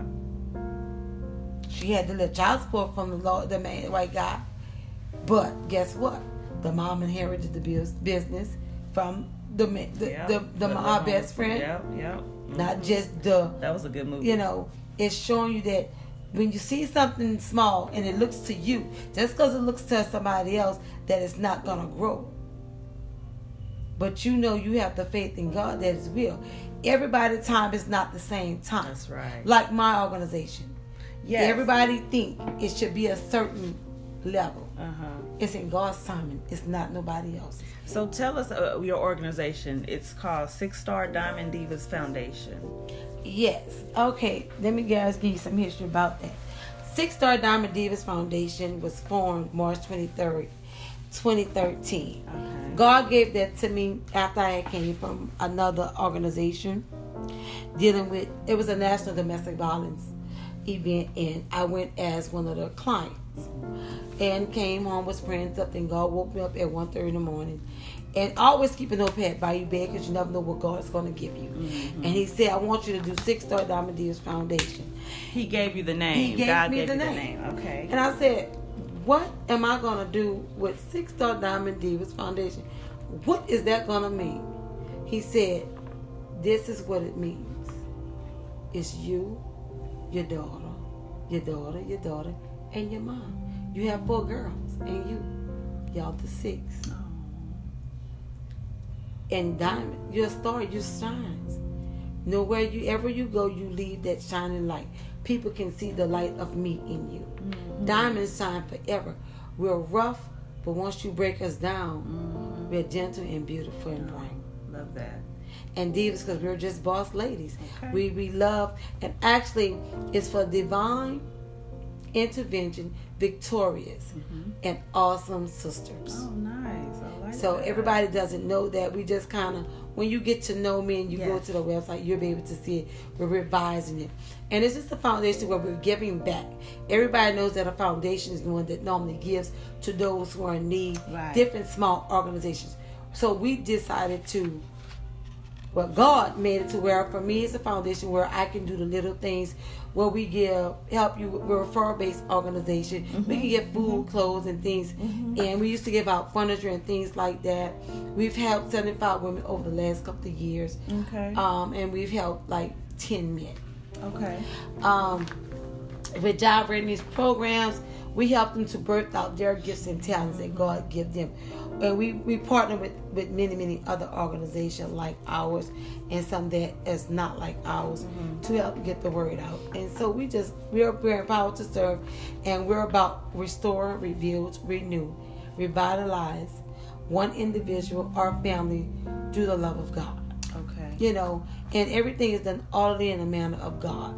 She had to let child support from the law, the man, white guy. But guess what? The mom inherited the bus- business from the the Yep. the, the, the my best friend. Yep, yep. Mm-hmm. Not just the. That was a good movie. You know, it's showing you that when you see something small and it looks to you, just because it looks to somebody else, that it's not gonna grow. But you know you have the faith in God that it will. Everybody's time is not the same time. That's right. Like my organization. Yes. Everybody think it should be a certain level. Uh-huh. It's in God's timing. It's not nobody else's. So tell us uh, your organization. It's called Six Star Diamond Divas Foundation. Yes. Okay. Let me guys give you some history about that. Six Star Diamond Divas Foundation was formed March twenty-third, twenty thirteen. Okay. God gave that to me after I came from another organization dealing with, it was a national domestic violence event, and I went as one of the clients and came home, was praying something. God woke me up at one thirty in the morning, and always keep a notepad by your bed because you never know what God's going to give you. Mm-hmm. And he said, I want you to do Six Star Diamond Divas Foundation. He gave you the name. He gave God me gave the you name. the name. Okay. And I said, what am I going to do with Six Star Diamond Divas Foundation? What is that going to mean? He said, this is what it means. It's you, your daughter, your daughter, your daughter, and your mom. You have four girls, and you. Y'all the six. Oh. And Diamond, you're a star, you shines. Nowhere you ever you go, you leave that shining light. People can see the light of me in you. Mm-hmm. Diamonds shine forever. We're rough, but once you break us down, mm-hmm. we're gentle and beautiful and bright. Love that. And divas, because we're just boss ladies. Okay. We we love, and actually, it's for divine intervention, victorious, mm-hmm. and awesome sisters. Oh, nice. I like so that. Everybody doesn't know that. We just kind of, when you get to know me and you yes. go to the website, you'll be able to see it. We're revising it. And it's just a foundation where we're giving back. Everybody knows that a foundation is the one that normally gives to those who are in need, right. different small organizations. So we decided to, well, God made it to where, for me, it's a foundation where I can do the little things where we give, help you. We're a referral-based organization. Mm-hmm. We can get food, mm-hmm. clothes, and things. Mm-hmm. And we used to give out furniture and things like that. We've helped seventy-five women over the last couple of years. Okay. Um, and we've helped like ten men. Okay. Um, with job readiness programs, we help them to birth out their gifts and talents that God give them. And we, we partner with, with many, many other organizations like ours and some that is not like ours mm-hmm. to help get the word out. And so we just, we're, we're empowered to serve, and we're about restore, rebuild, renew, revitalize one individual or family through the love of God. Okay. You know, and everything is done orderly in the manner of God.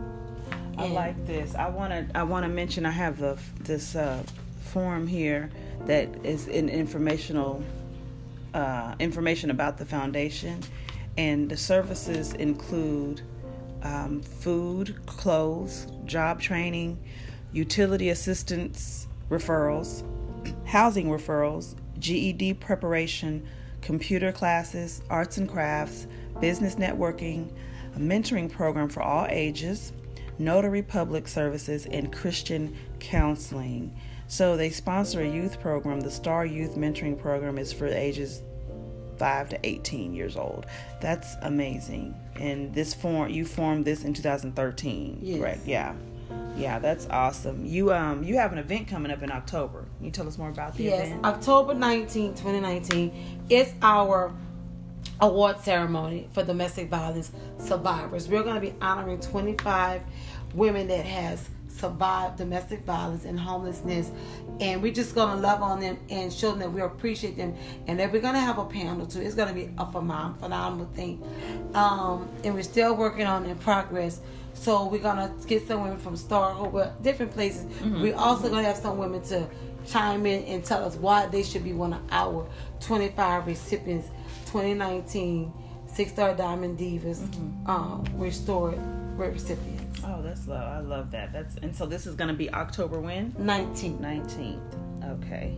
I And like this. I want to I want to mention I have the this uh, form here that is in informational uh, information about the foundation, and the services include um, food, clothes, job training, utility assistance referrals, housing referrals, G E D preparation, computer classes, arts and crafts, business networking, a mentoring program for all ages, notary public services, and Christian counseling. So they sponsor a youth program. The Star Youth Mentoring Program is for ages five to eighteen years old. That's amazing. And this form, you formed this in two thousand thirteen, yes. correct? Yeah. Yeah, that's awesome. You um you have an event coming up in October. Can you tell us more about the yes, event? Yes, October nineteenth, twenty nineteen. It's our award ceremony for domestic violence survivors. We're going to be honoring twenty-five women that has survived domestic violence and homelessness, and we're just gonna love on them and show them that we appreciate them, and that we're gonna have a panel too. It's gonna be a phenom- phenomenal thing, um, and we're still working on in progress. So we're gonna get some women from Star Harbor, different places. Mm-hmm. We're also gonna have some women to chime in and tell us why they should be one of our twenty-five recipients, twenty nineteen Six Star Diamond Divas mm-hmm. um, restored recipients. Oh, that's love. I love that. That's and so this is going to be October when? nineteenth. nineteenth. Okay.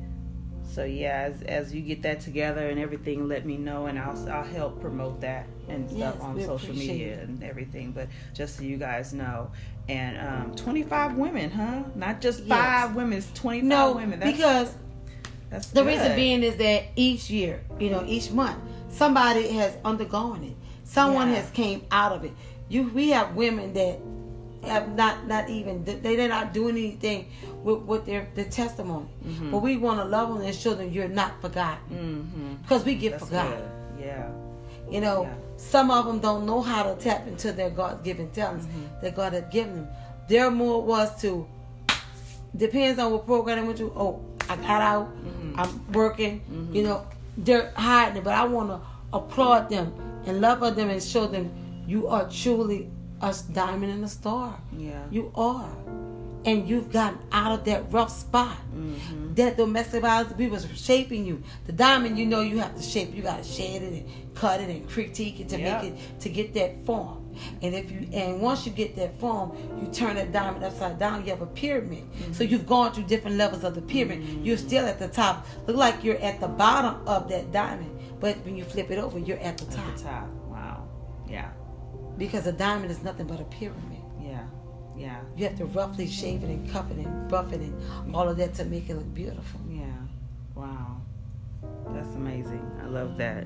So yeah, as as you get that together and everything, let me know, and I'll I'll help promote that and stuff yes, on social media it. and everything. But just so you guys know, and um, twenty-five women, huh? Not just yes. five women. It's twenty-five no, women. That's, because that's the good. reason being is that each year, you know, each month, somebody has undergone it. Someone yeah. has came out of it. You, we have women that have not, not even, they, they're not doing anything with, with their, their testimony. Mm-hmm. But we want to love them and show them you're not forgotten. Because mm-hmm. we get That's forgotten. Good. Yeah. You know, yeah. some of them don't know how to tap into their God-given talents mm-hmm. that God has given them. Their more was to, depends on what program they went to. Oh, I got out. Mm-hmm. I'm working. Mm-hmm. You know, they're hiding it. But I want to applaud them and love on them and show them you are truly a diamond in the star. Yeah. You are. And you've gotten out of that rough spot. Mm-hmm. That domestic violence, we was shaping you. The diamond, you know, you have to shape. You got to shade it and cut it and critique it to yeah. make it, to get that form. And if you, and once you get that form, you turn that diamond upside down. You have a pyramid. Mm-hmm. So you've gone through different levels of the pyramid. Mm-hmm. You're still at the top. Look like you're at the bottom of that diamond. But when you flip it over, you're at the top. At the top. Wow. Yeah. Because a diamond is nothing but a pyramid. Yeah. Yeah. You have to roughly shave it and cuff it and buff it and all of that to make it look beautiful. Yeah. Wow. That's amazing. I love that.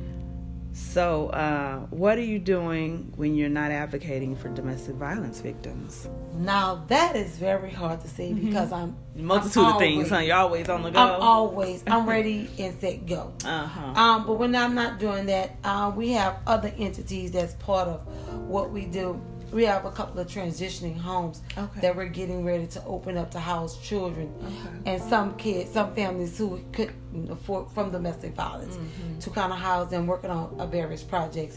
So, uh, what are you doing when you're not advocating for domestic violence victims? Now, that is very hard to say because I'm... Multitude I'm of things, always, huh? You're always on the go? I'm always... I'm ready and set, go. Uh-huh. Um, but when I'm not doing that, uh, we have other entities that's part of what we do. We have a couple of transitioning homes okay. that we're getting ready to open up to house children okay. and some kids, some families who couldn't afford from domestic violence mm-hmm. to kind of house them, working on uh, various projects.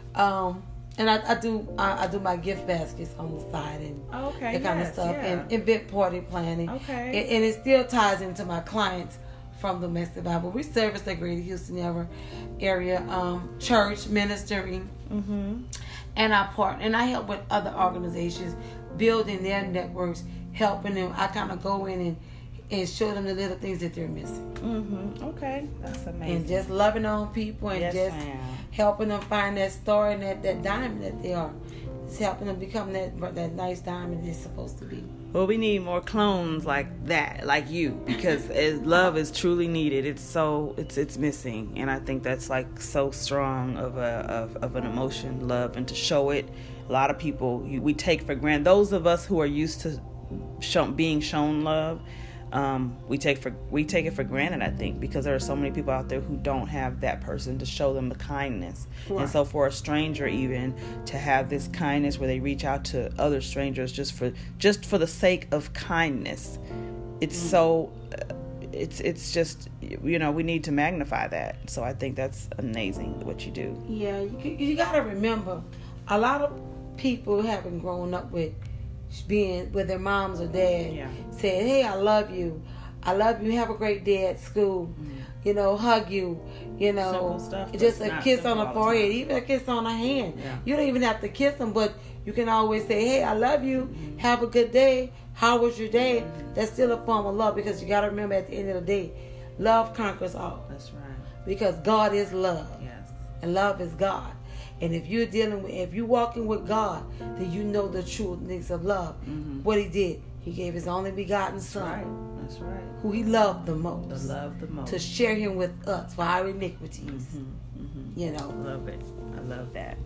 Um, and I, I do I, I do my gift baskets on the side and okay, that kind yes, of stuff yeah. and event party planning. Okay, and, and it still ties into my clients from domestic violence. We service the Greater Houston area, um, church ministering. Mm-hmm. And I part and I help with other organizations building their networks, helping them. I kind of go in and, and show them the little things that they're missing. Mm-hmm. Okay, that's amazing. And just loving on people and yes, just ma'am. helping them find that star and that, that diamond that they are. It's helping them become that that nice diamond they're supposed to be. Well, we need more clones like that, like you, because love is truly needed. It's so it's it's missing, and I think that's like so strong of a of, of an emotion, love, and to show it. A lot of people we take for granted. Those of us who are used to show, being shown love, um, we take for we take it for granted. I think because there are so many people out there who don't have that person to show them the kindness, right. And so for a stranger even to have this kindness where they reach out to other strangers just for just for the sake of kindness, it's mm. so uh, it's it's just you know we need to magnify that. So I think that's amazing what you do. Yeah, you, you got to remember, a lot of people haven't grown up with being with their moms or dad yeah. said, hey, I love you. I love you. Have a great day at school. Mm. You know, hug you. You know, stuff, just a kiss on the forehead, even a kiss on the hand. Yeah. You don't even have to kiss them, but you can always say, hey, I love you. Mm-hmm. Have a good day. How was your day? Mm-hmm. That's still a form of love because you got to remember at the end of the day, love conquers all. That's right. Because God is love. Yes. And love is God. And if you're dealing with, if you're walking with God, then you know the true things of love. Mm-hmm. What He did, He gave His only begotten That's Son, right. That's right. who He loved the most, the love the most, to share Him with us for our iniquities. Mm-hmm. Mm-hmm. You know, I love it. I love that.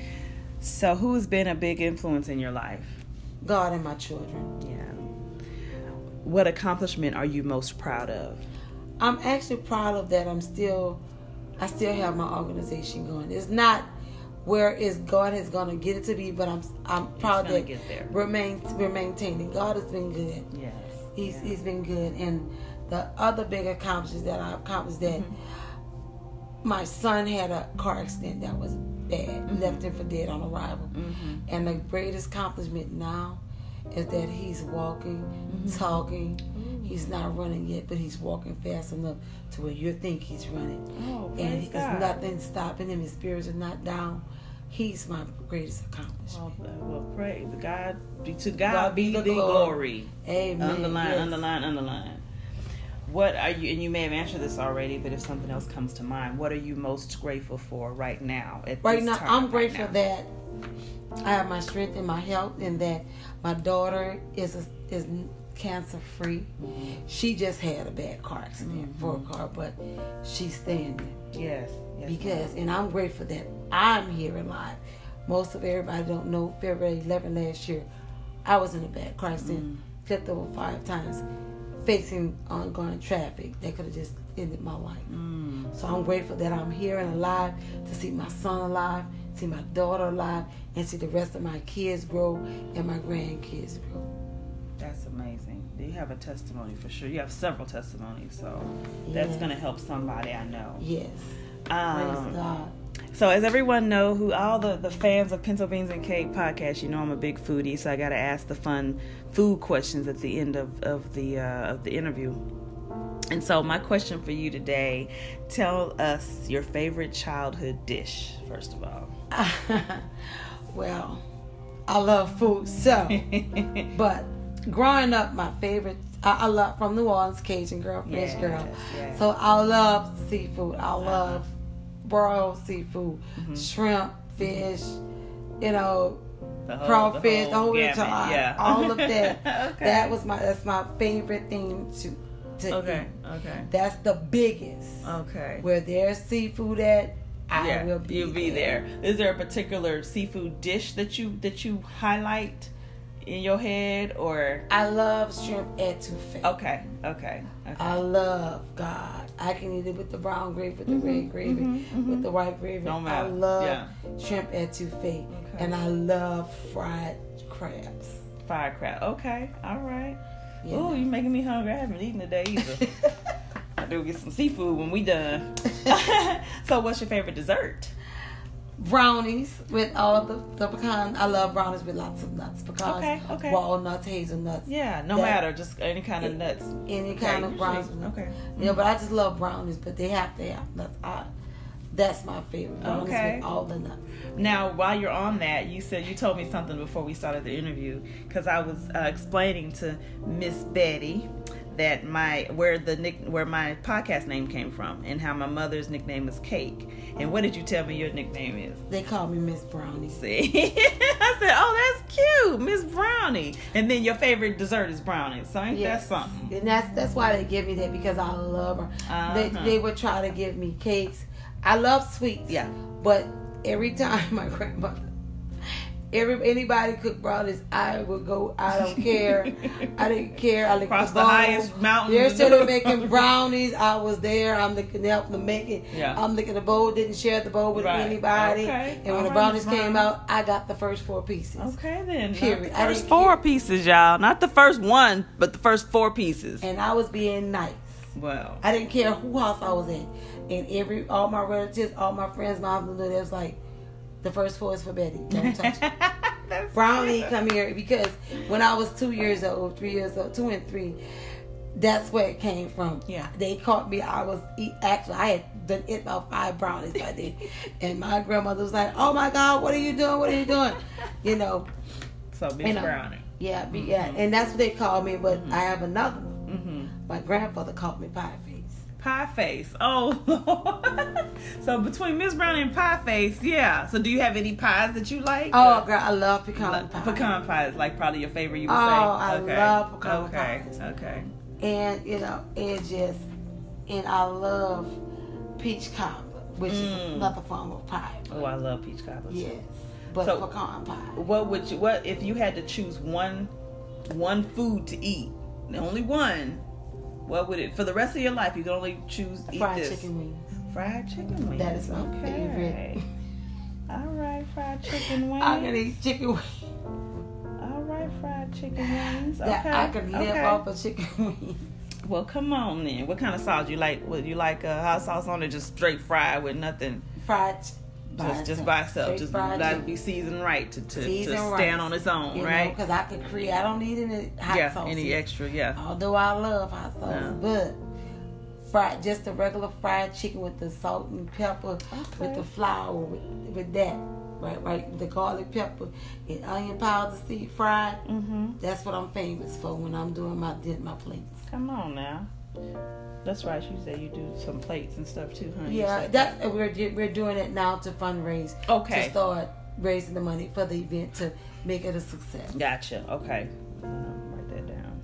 So, who has been a big influence in your life? God and my children. Yeah. What accomplishment are you most proud of? I'm actually proud of that. I'm still, I still have my organization going. It's not where is God is gonna get it to be, but I'm I'm proud that get there. we're, main, we're maintaining. God has been good. Yes. He's yes. he's been good. And the other big accomplishments that I accomplished that mm-hmm. my son had a car accident that was bad, mm-hmm. left him for dead on arrival. Mm-hmm. And the greatest accomplishment now is that he's walking, mm-hmm. talking. Mm-hmm. He's not running yet, but he's walking fast enough to where you think he's running. Oh, and there's nothing stopping him. His spirits are not down. He's my greatest accomplishment. Well, well pray to God. To God, God be the glory. glory. Amen. Underline, yes. underline, underline. What are you? And you may have answered this already, but if something else comes to mind, what are you most grateful for right now? At right this now, time, I'm right grateful now? that I have my strength and my health, and that my daughter is a, is cancer free. Mm-hmm. She just had a bad car accident mm-hmm. for a car, but she's standing. Yes. yes because, and I'm grateful that I'm here alive. Most of everybody don't know. February eleventh last year, I was in a bad car accident, mm-hmm. flipped over five times, facing ongoing traffic that could have just ended my life. Mm-hmm. So I'm grateful that I'm here and alive to see my son alive, see my daughter alive, and see the rest of my kids grow and my grandkids grow. That's amazing. You have a testimony for sure. You have several testimonies, so yes. that's going to help somebody, I know. Yes. Um, Praise God. So as everyone know, who all the, the fans of Pinto Beans and Cake podcast, you know I'm a big foodie, so I got to ask the fun food questions at the end of, of the uh, of the interview. And so my question for you today, tell us your favorite childhood dish, first of all. Well, I love food, so, but growing up, my favorite, I, I love, from New Orleans, Cajun girl, French yes, girl. Yes. So I love seafood. I love uh-huh. broiled seafood, mm-hmm. shrimp, fish, you know, the whole, crawfish, the whole, the whole gamut, yeah. all of that. Okay. That was my, that's my favorite thing to, to okay. eat. Okay. That's the biggest. Okay. Where there's seafood at, I yeah, will be you'll be there. there. Is there a particular seafood dish that you that you highlight in your head, or? I love shrimp etouffee. Okay, okay, okay. I love God. I can eat it with the brown gravy, with the mm-hmm, red gravy, mm-hmm, mm-hmm. with the white gravy. No matter. I love yeah. shrimp etouffee, okay. and I love fried crabs. Fried crab. Okay, all right. Yeah. Oh, you're making me hungry. I haven't eaten today either. I do get some seafood when we done. So, what's your favorite dessert? Brownies with all the, the pecan. I love brownies with lots of nuts. Pecans, okay, okay. walnuts, hazelnuts. Yeah, no that, matter, just any kind of nuts. Any okay, kind of brownies. Okay. Yeah, but I just love brownies, but they have to have nuts. I, that's my favorite. Brownies okay. with all the nuts. Now, while you're on that, you said you told me something before we started the interview, because I was uh, explaining to Miss Betty that my where the nick where my podcast name came from and how my mother's nickname is Cake. And what did you tell me your nickname is? They call me Miss Brownie. See, I said, oh, that's cute, Miss Brownie. And then your favorite dessert is brownies. So ain't yes. that something? And that's that's why they give me that, because I love her. Uh-huh. They they would try to give me cakes. I love sweets. Yeah. But every time my grandmother, every anybody cook brownies, I would go. I don't care. I didn't care. I licked Across the, the highest mountain. They're still making brownies. I was there. I'm looking to help them make it. Yeah. I'm looking the bowl. Didn't share the bowl with right. anybody. Okay. And when All the right, brownies brownie. came out, I got the first four pieces. Okay then. Period. The first I four care. pieces, y'all. Not the first one, but the first four pieces. And I was being nice. Wow. I didn't care who house I was in. And every all my relatives, all my friends, my husband, they was like, the first four is for Betty. Don't touch it. Brownie, come here. Because when I was two years old, three years old, two and three, that's where it came from. Yeah. They caught me. I was eat, actually, I had done it about five brownies by then. And my grandmother was like, oh my God, what are you doing? What are you doing? You know. So, Miss you know, Brownie. Yeah, mm-hmm. yeah. And that's what they called me. But mm-hmm. I have another one. Mm-hmm. My grandfather called me Pie Face. Pie Face. Oh, Lord. So between Miss Brownie and Pie Face, yeah. So do you have any pies that you like? Oh, girl, I love pecan like, pie. Pecan pie is like probably your favorite, you would oh, say? Oh, I okay. love pecan okay. pies. Okay. And, you know, it just, and I love peach cobbler, which mm. is another form of pie. Oh, I love peach cobbler. Yes. But so, pecan pie. What would you, what, if you had to choose one, one food to eat, only one, what would it, for the rest of your life, you can only choose eat fried this? Fried chicken wings. Fried chicken wings. That is my okay. favorite. All right. right, fried chicken wings. I can eat chicken wings. All right, fried chicken wings. Okay. That I can live okay. off of chicken wings. Well, come on then. What kind of sauce you like? Would you like a hot sauce on it, just straight fried with nothing? Fried. By just, just by itself. Straight just fried let chicken. it be seasoned right to, to, Seasoned to right. stand on its own, you right? Because I could create. I don't need any hot yeah, sauce. any extra, yeah. Although I love hot sauce, Yeah. but fried, just the regular fried chicken with the salt and pepper, Okay. with the flour, with, with that, right, right, with the garlic pepper and onion powder, seed fried. Mm-hmm. That's what I'm famous for when I'm doing my my plates. Come on now. That's right. You said you do some plates and stuff too, huh? You Yeah, said- that we're we're doing it now to fundraise. Okay. To start raising the money for the event to make it a success. Gotcha. Okay. Um, write that down.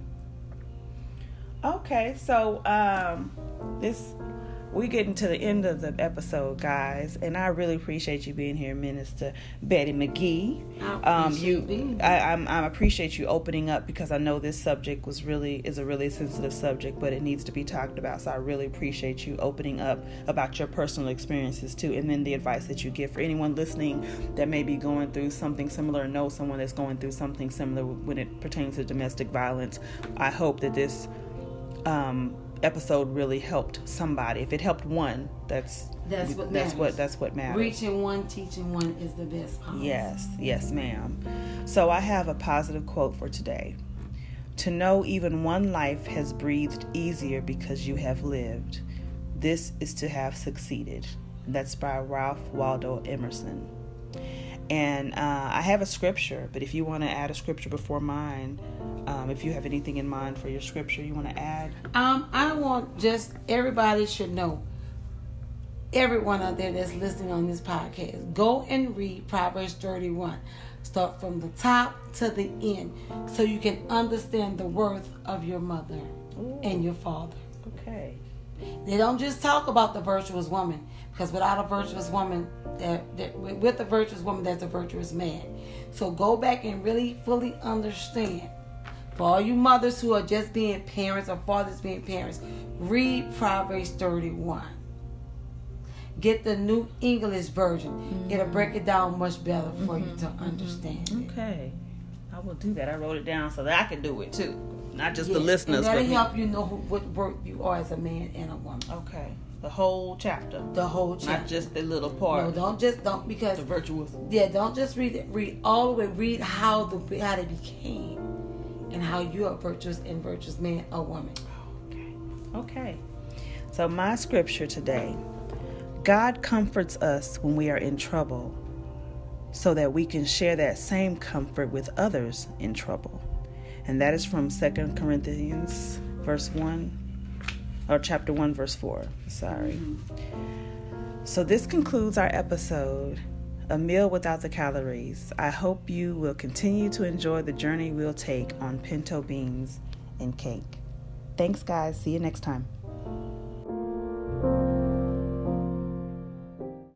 Okay, so um, this we getting to the end of the episode, guys, and I really appreciate you being here, Minister Betty McGee. I Um, you, being here. I, I'm, I appreciate you opening up because I know this subject was really is a really sensitive subject, but it needs to be talked about. So I really appreciate you opening up about your personal experiences too, and then the advice that you give for anyone listening that may be going through something similar or know someone that's going through something similar when it pertains to domestic violence. I hope that this um, episode really helped somebody. If it helped one, that's That's what that's matters. what that's what matters. Reaching one, teaching one is the best policy. Yes, yes, ma'am. So I have a positive quote for today. To know even one life has breathed easier because you have lived. This is to have succeeded. That's by Ralph Waldo Emerson. And uh, I have a scripture, but if you want to add a scripture before mine, um, if you have anything in mind for your scripture you want to add. Um, I want just everybody should know. Everyone out there that's listening on this podcast, go and read Proverbs thirty-one. Start from the top to the end, so you can understand the worth of your mother Ooh. and your father. Okay. They don't just talk about the virtuous woman, because without a virtuous woman, there, there, with a virtuous woman, there's a virtuous man. So go back and really fully understand. For all you mothers who are just being parents or fathers being parents, read Proverbs thirty-one. Get the New English version. Mm-hmm. It'll break it down much better for mm-hmm. you to understand mm-hmm. it. Okay. I will do that. I wrote it down so that I can do it too. Not just yes. the listeners. And that'll but help you know who, what work you are as a man and a woman. Okay. The whole chapter. The whole chapter. Not just the little part. No, don't just don't because the virtuous. Yeah, don't just read it. Read all the way. Read how the how they became, and how you are virtuous and virtuous man or woman. Okay. Okay. So my scripture today: God comforts us when we are in trouble, so that we can share that same comfort with others in trouble. And that is from Second Corinthians, verse one. Or chapter one, verse four. Sorry. Mm-hmm. So this concludes our episode, A Meal Without the Calories. I hope you will continue to enjoy the journey we'll take on pinto beans and cake. Thanks, guys. See you next time.